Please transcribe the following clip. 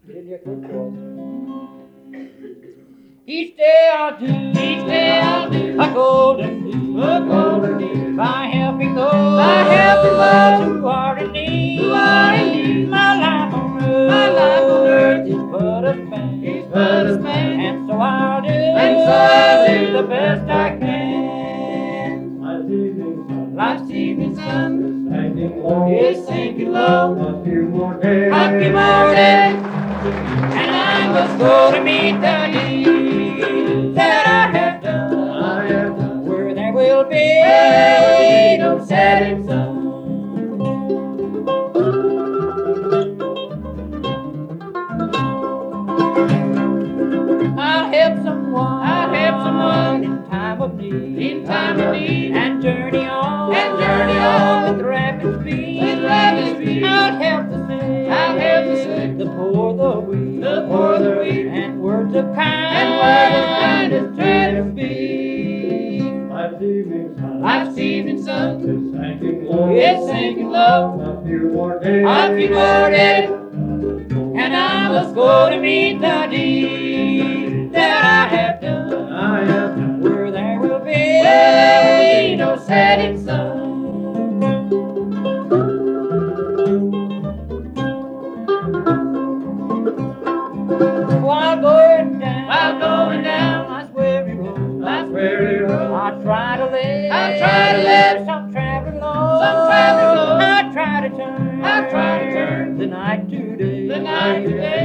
Get your good choice. Each day I'll do a golden deed, by helping those who are in need. My life on earth is but a span, and so I'll do the best I can. Life's evening sun is sinking low. A few more days, and I must go to meet the deed that I have done, where there will be no setting sun. I'll help someone in time of need, and journey on with rapid speed. I'll help the sick, the poor, the weak, and words of kindness to speak. Life's evening sun is sinking low. A few more days, and I must go to meet the deed that I have done, where there will be no setting sun. While going down life's weary road, I try to let some traveling along. I try to turn the night to day,